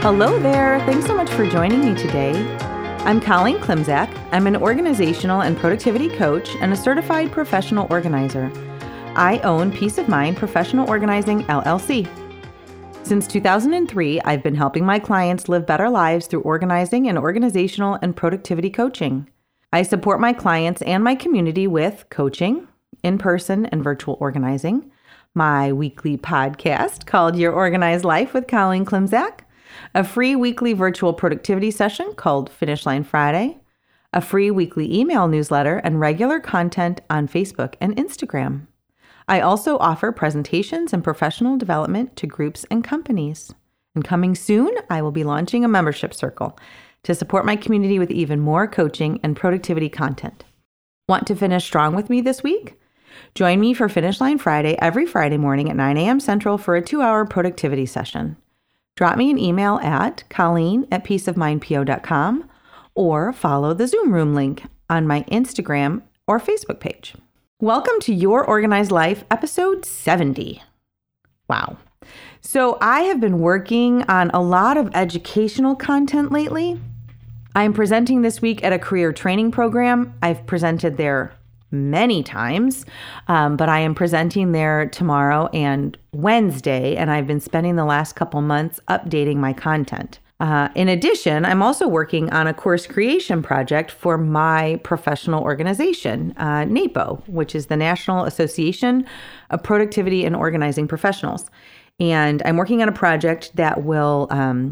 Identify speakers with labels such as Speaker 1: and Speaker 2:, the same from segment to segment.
Speaker 1: Hello there. Thanks so much for joining me today. I'm Colleen Klimczak. I'm an organizational and productivity coach and a certified professional organizer. I own Peace of Mind Professional Organizing, LLC. Since 2003, I've been helping my clients live better lives through organizing and organizational and productivity coaching. I support my clients and my community with coaching, in-person and virtual organizing, my weekly podcast called Your Organized Life with Colleen Klimczak, a free weekly virtual productivity session called Finish Line Friday, a free weekly email newsletter, and regular content on Facebook and Instagram. I also offer presentations and professional development to groups and companies. And coming soon, I will be launching a membership circle to support my community with even more coaching and productivity content. Want to finish strong with me this week? Join me for Finish Line Friday every Friday morning at 9 a.m. Central for a 2-hour productivity session. Drop me an email at colleen@peaceofmindpo.com or follow the Zoom room link on my Instagram or Facebook page. Welcome to Your Organized Life, episode 70. Wow. So I have been working on a lot of educational content lately. I'm presenting this week at a career training program. I've presented there many times, but I am presenting there tomorrow and Wednesday, and I've been spending the last couple months updating my content. In addition, I'm also working on a course creation project for my professional organization, NAPO, which is the National Association of Productivity and Organizing Professionals. And I'm working on a project that will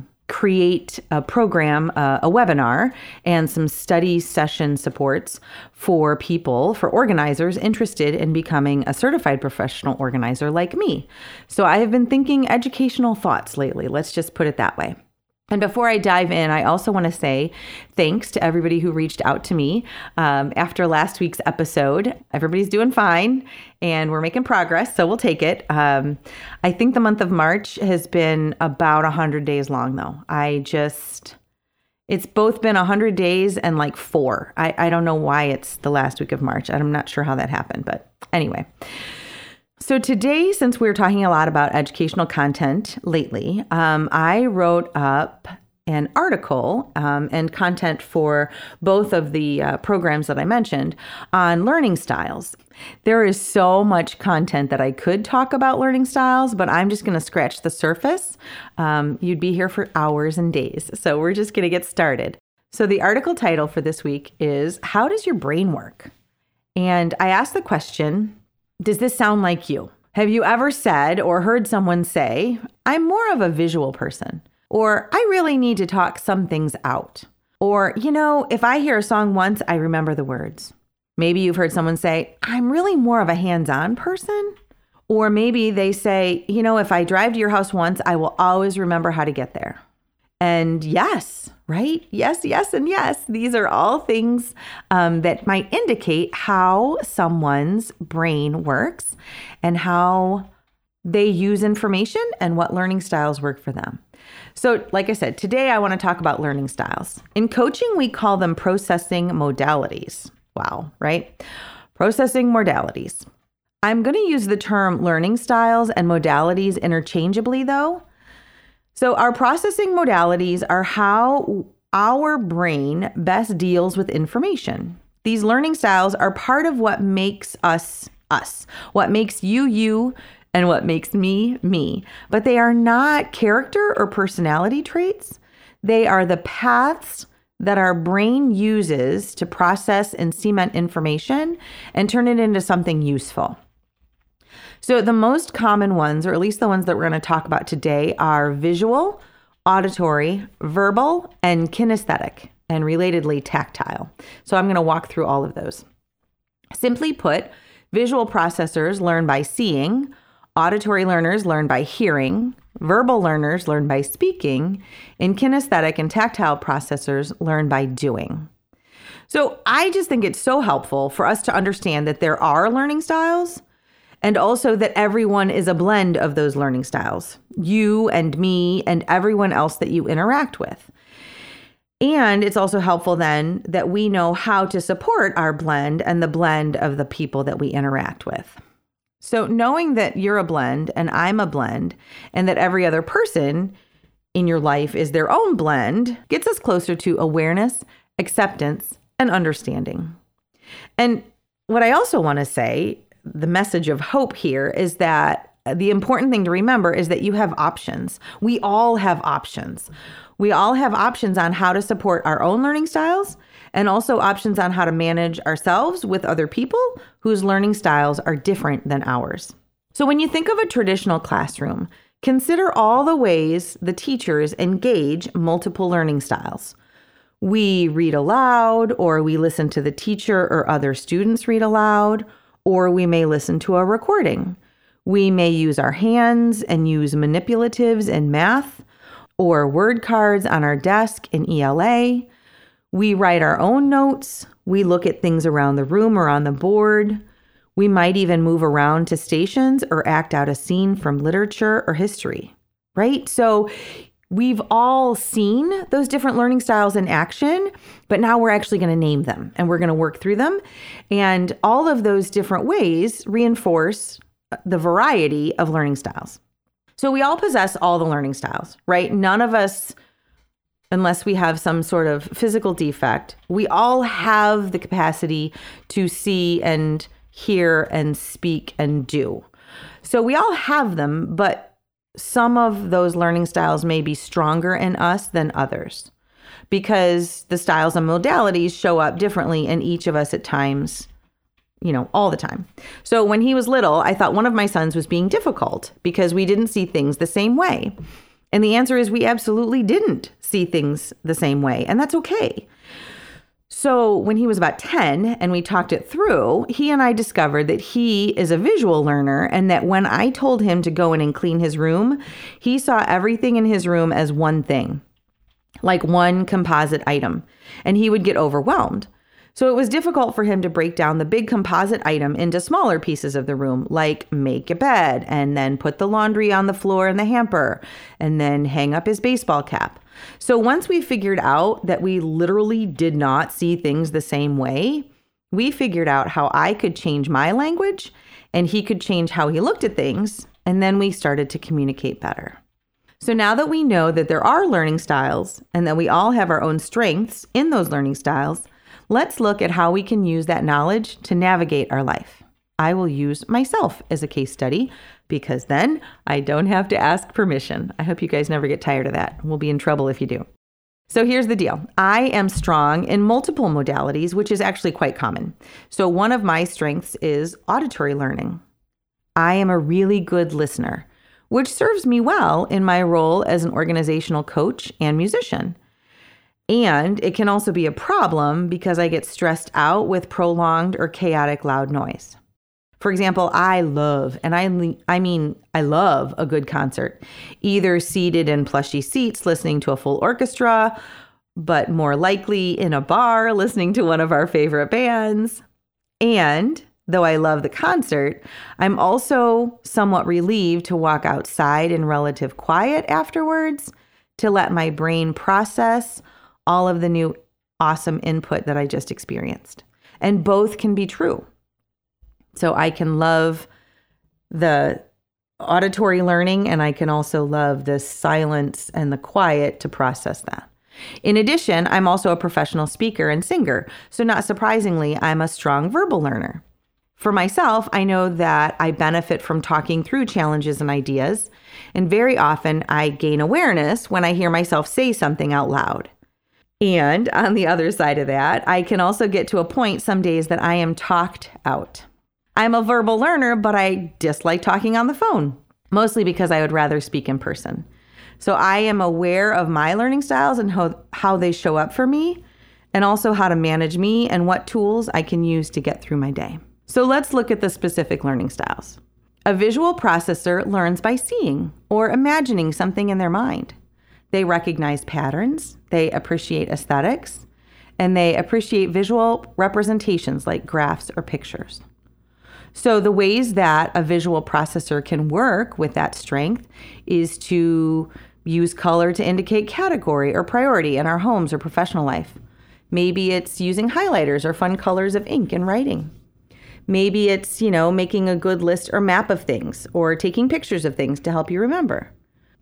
Speaker 1: create a program, a webinar, and some study session supports for people, for organizers interested in becoming a certified professional organizer like me. So I have been thinking educational thoughts lately. Let's just put it that way. And before I dive in, I also want to say thanks to everybody who reached out to me after last week's episode. Everybody's doing fine and we're making progress, so we'll take it. I think the month of March has been about 100 days long, though. It's both been 100 days and like 4. I don't know why it's the last week of March. I'm not sure how that happened, but anyway. So today, since we're talking a lot about educational content lately, I wrote up an article and content for both of the programs that I mentioned on learning styles. There is so much content that I could talk about learning styles, but I'm just going to scratch the surface. You'd be here for hours and days, so we're just going to get started. So the article title for this week is, How Does Your Brain Work? And I asked the question, does this sound like you? Have you ever said or heard someone say, I'm more of a visual person, or I really need to talk some things out, or, if I hear a song once, I remember the words. Maybe you've heard someone say, I'm really more of a hands-on person, or maybe they say, if I drive to your house once, I will always remember how to get there. And yes, right? Yes, and yes. These are all things that might indicate how someone's brain works and how they use information and what learning styles work for them. So like I said, today I want to talk about learning styles. In coaching, we call them processing modalities. Wow, right? Processing modalities. I'm going to use the term learning styles and modalities interchangeably, though. So our processing modalities are how our brain best deals with information. These learning styles are part of what makes us, what makes you, and what makes me. But they are not character or personality traits. They are the paths that our brain uses to process and cement information and turn it into something useful. So the most common ones, or at least the ones that we're going to talk about today, are visual, auditory, verbal, and kinesthetic, and relatedly tactile. So I'm going to walk through all of those. Simply put, visual processors learn by seeing, auditory learners learn by hearing, verbal learners learn by speaking, and kinesthetic and tactile processors learn by doing. So I just think it's so helpful for us to understand that there are learning styles, and also that everyone is a blend of those learning styles, you and me and everyone else that you interact with. And it's also helpful then that we know how to support our blend and the blend of the people that we interact with. So knowing that you're a blend and I'm a blend and that every other person in your life is their own blend gets us closer to awareness, acceptance, and understanding. And what I also want to say, the message of hope here is that the important thing to remember is that you have options. We all have options. We all have options on how to support our own learning styles and also options on how to manage ourselves with other people whose learning styles are different than ours. So when you think of a traditional classroom, consider all the ways the teachers engage multiple learning styles. We read aloud, or we listen to the teacher or other students read aloud, or we may listen to a recording. We may use our hands and use manipulatives in math, or word cards on our desk in ELA. We write our own notes. We look at things around the room or on the board. We might even move around to stations or act out a scene from literature or history, right? So we've all seen those different learning styles in action, but now we're actually going to name them and we're going to work through them. And all of those different ways reinforce the variety of learning styles. So we all possess all the learning styles, right? None of us, unless we have some sort of physical defect, we all have the capacity to see and hear and speak and do. So we all have them, but some of those learning styles may be stronger in us than others because the styles and modalities show up differently in each of us at times, all the time. So when he was little, I thought one of my sons was being difficult because we didn't see things the same way. And the answer is we absolutely didn't see things the same way, and that's okay. So when he was about 10 and we talked it through, he and I discovered that he is a visual learner and that when I told him to go in and clean his room, he saw everything in his room as one thing, like one composite item, and he would get overwhelmed. So it was difficult for him to break down the big composite item into smaller pieces of the room, like make a bed and then put the laundry on the floor in the hamper and then hang up his baseball cap. So once we figured out that we literally did not see things the same way, we figured out how I could change my language and he could change how he looked at things. And then we started to communicate better. So now that we know that there are learning styles and that we all have our own strengths in those learning styles, let's look at how we can use that knowledge to navigate our life. I will use myself as a case study because then I don't have to ask permission. I hope you guys never get tired of that. We'll be in trouble if you do. So here's the deal. I am strong in multiple modalities, which is actually quite common. So one of my strengths is auditory learning. I am a really good listener, which serves me well in my role as an organizational coach and musician. And it can also be a problem because I get stressed out with prolonged or chaotic loud noise. For example, I love a good concert, either seated in plushy seats listening to a full orchestra, but more likely in a bar listening to one of our favorite bands. And though I love the concert, I'm also somewhat relieved to walk outside in relative quiet afterwards to let my brain process all of the new awesome input that I just experienced. And both can be true. So I can love the auditory learning and I can also love the silence and the quiet to process that. In addition, I'm also a professional speaker and singer. So not surprisingly, I'm a strong verbal learner. For myself, I know that I benefit from talking through challenges and ideas. And very often I gain awareness when I hear myself say something out loud. And on the other side of that, I can also get to a point some days that I am talked out. I'm a verbal learner, but I dislike talking on the phone, mostly because I would rather speak in person. So I am aware of my learning styles and how they show up for me, and also how to manage me and what tools I can use to get through my day. So let's look at the specific learning styles. A visual processor learns by seeing or imagining something in their mind. They recognize patterns, they appreciate aesthetics, and they appreciate visual representations like graphs or pictures. So the ways that a visual processor can work with that strength is to use color to indicate category or priority in our homes or professional life. Maybe it's using highlighters or fun colors of ink in writing. Maybe it's, making a good list or map of things or taking pictures of things to help you remember.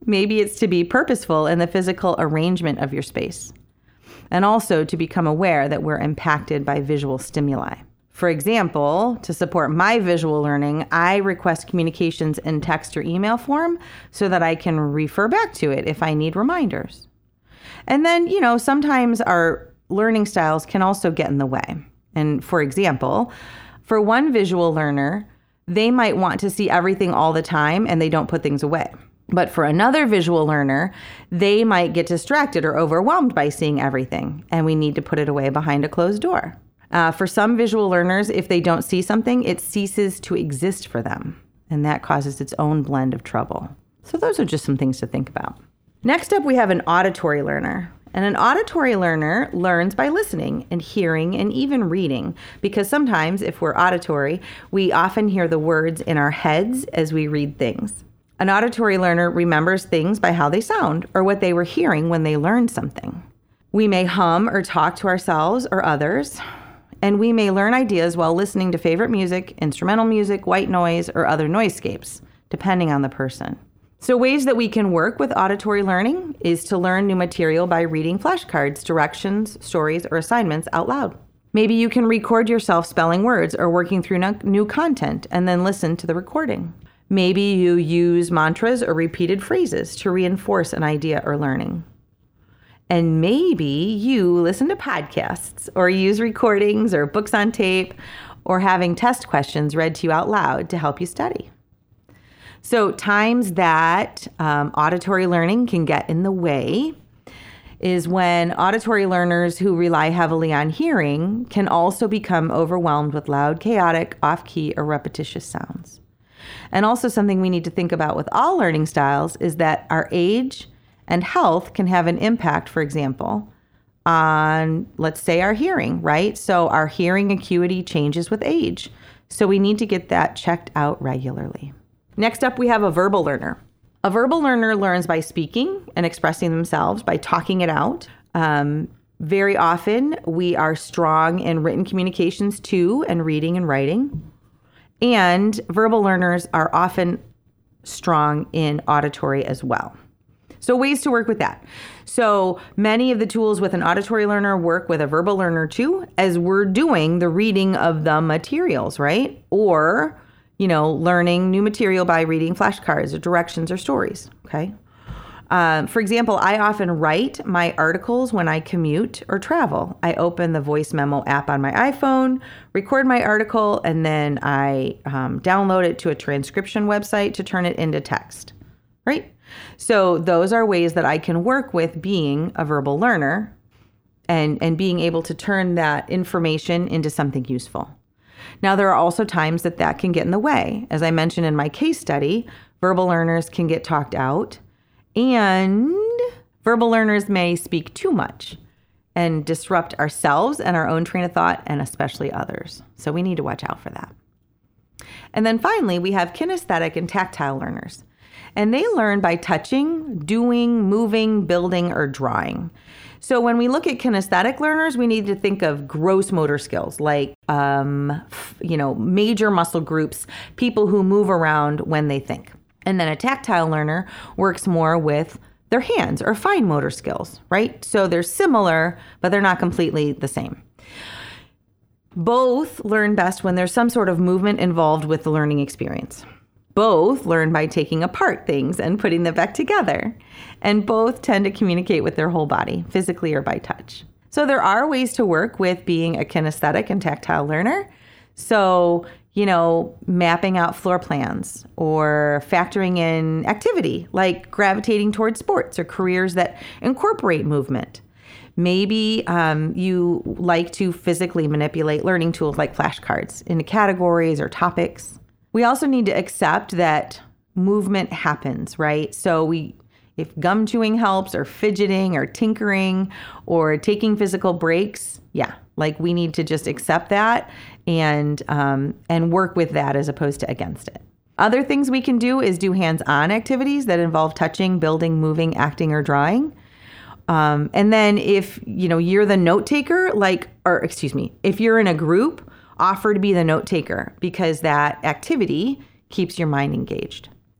Speaker 1: Maybe it's to be purposeful in the physical arrangement of your space, and also to become aware that we're impacted by visual stimuli. For example, to support my visual learning, I request communications in text or email form so that I can refer back to it if I need reminders. And then, sometimes our learning styles can also get in the way. And for example, for one visual learner, they might want to see everything all the time and they don't put things away. But for another visual learner, they might get distracted or overwhelmed by seeing everything, and we need to put it away behind a closed door. For some visual learners, if they don't see something, it ceases to exist for them, and that causes its own blend of trouble. So those are just some things to think about. Next up, we have an auditory learner. And an auditory learner learns by listening and hearing and even reading, because sometimes if we're auditory, we often hear the words in our heads as we read things. An auditory learner remembers things by how they sound or what they were hearing when they learned something. We may hum or talk to ourselves or others, and we may learn ideas while listening to favorite music, instrumental music, white noise, or other noiseescapes, depending on the person. So ways that we can work with auditory learning is to learn new material by reading flashcards, directions, stories, or assignments out loud. Maybe you can record yourself spelling words or working through new content and then listen to the recording. Maybe you use mantras or repeated phrases to reinforce an idea or learning. And maybe you listen to podcasts or use recordings or books on tape or having test questions read to you out loud to help you study. So times that auditory learning can get in the way is when auditory learners who rely heavily on hearing can also become overwhelmed with loud, chaotic, off-key, or repetitious sounds. And also something we need to think about with all learning styles is that our age and health can have an impact, for example, on, let's say, our hearing, right? So our hearing acuity changes with age. So we need to get that checked out regularly. Next up, we have a verbal learner. A verbal learner learns by speaking and expressing themselves, by talking it out. Very often, we are strong in written communications too, and reading and writing. And verbal learners are often strong in auditory as well. So ways to work with that. So many of the tools with an auditory learner work with a verbal learner too, as we're doing the reading of the materials, right? Or, learning new material by reading flashcards or directions or stories, okay? For example, I often write my articles when I commute or travel. I open the voice memo app on my iPhone, record my article, and then I download it to a transcription website to turn it into text, right? So those are ways that I can work with being a verbal learner and being able to turn that information into something useful. Now, there are also times that can get in the way. As I mentioned in my case study, verbal learners can get talked out, and verbal learners may speak too much and disrupt ourselves and our own train of thought, and especially others. So we need to watch out for that. And then finally, we have kinesthetic and tactile learners. And they learn by touching, doing, moving, building, or drawing. So when we look at kinesthetic learners, we need to think of gross motor skills like, major muscle groups, people who move around when they think. And then a tactile learner works more with their hands or fine motor skills, right? So they're similar, but they're not completely the same. Both learn best when there's some sort of movement involved with the learning experience. Both learn by taking apart things and putting them back together. And both tend to communicate with their whole body, physically or by touch. So there are ways to work with being a kinesthetic and tactile learner. So, mapping out floor plans or factoring in activity like gravitating towards sports or careers that incorporate movement. Maybe you like to physically manipulate learning tools like flashcards into categories or topics. We also need to accept that movement happens, right? So if gum chewing helps, or fidgeting, or tinkering, or taking physical breaks, we need to just accept that and work with that as opposed to against it. Other things we can do is do hands-on activities that involve touching, building, moving, acting, or drawing. And then if you're the note taker, if you're in a group, offer to be the note taker, because that activity keeps your mind engaged.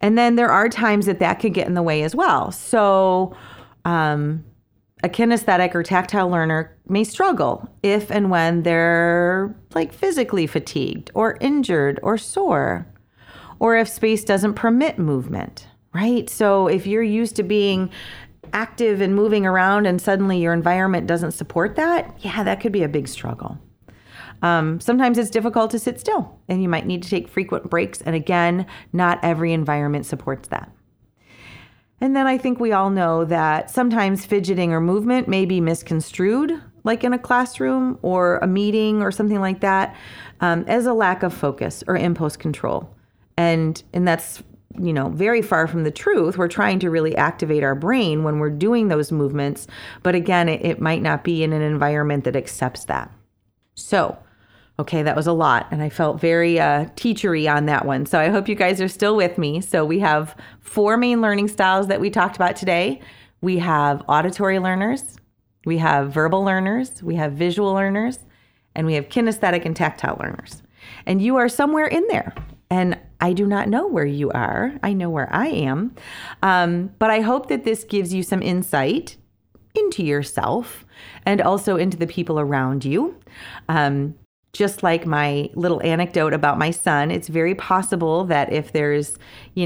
Speaker 1: And then there are times that could get in the way as well. So a kinesthetic or tactile learner may struggle if and when they're like physically fatigued or injured or sore, or if space doesn't permit movement, right? So if you're used to being active and moving around and suddenly your environment doesn't support that, that could be a big struggle. Sometimes it's difficult to sit still and you might need to take frequent breaks. And again, not every environment supports that. And then I think we all know that sometimes fidgeting or movement may be misconstrued, like in a classroom or a meeting or something like that, as a lack of focus or impulse control. And that's very far from the truth. We're trying to really activate our brain when we're doing those movements. But again, it might not be in an environment that accepts that. So, okay, that was a lot. And I felt very teachery on that one. So I hope you guys are still with me. So we have 4 main learning styles that we talked about today. We have auditory learners, we have verbal learners, we have visual learners, and we have kinesthetic and tactile learners. And you are somewhere in there. And I do not know where you are. I know where I am. But I hope that this gives you some insight into yourself and also into the people around you. Just like my little anecdote about my son, it's very possible that if there's,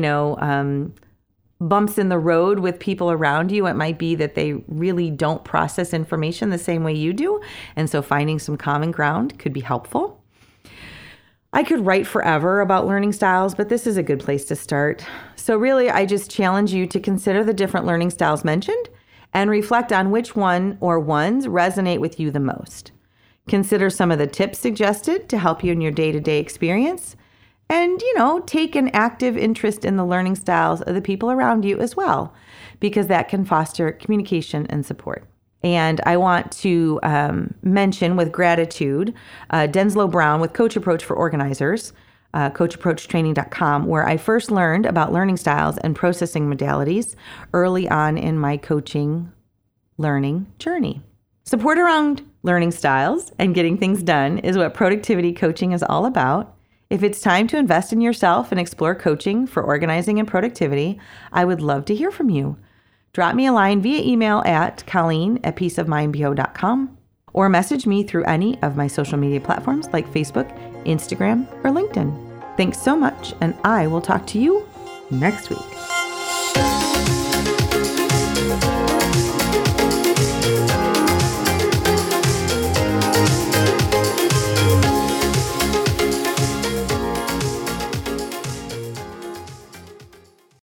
Speaker 1: bumps in the road with people around you, it might be that they really don't process information the same way you do. And so finding some common ground could be helpful. I could write forever about learning styles, but this is a good place to start. So really, I just challenge you to consider the different learning styles mentioned and reflect on which one or ones resonate with you the most. Consider some of the tips suggested to help you in your day-to-day experience. And, take an active interest in the learning styles of the people around you as well, because that can foster communication and support. And I want to mention with gratitude, Denslow Brown with Coach Approach for Organizers, coachapproachtraining.com, where I first learned about learning styles and processing modalities early on in my coaching learning journey. Support around learning styles and getting things done is what productivity coaching is all about. If it's time to invest in yourself and explore coaching for organizing and productivity, I would love to hear from you. Drop me a line via email at colleen@peaceofmindbo.com or message me through any of my social media platforms like Facebook, Instagram, or LinkedIn. Thanks so much, and I will talk to you next week.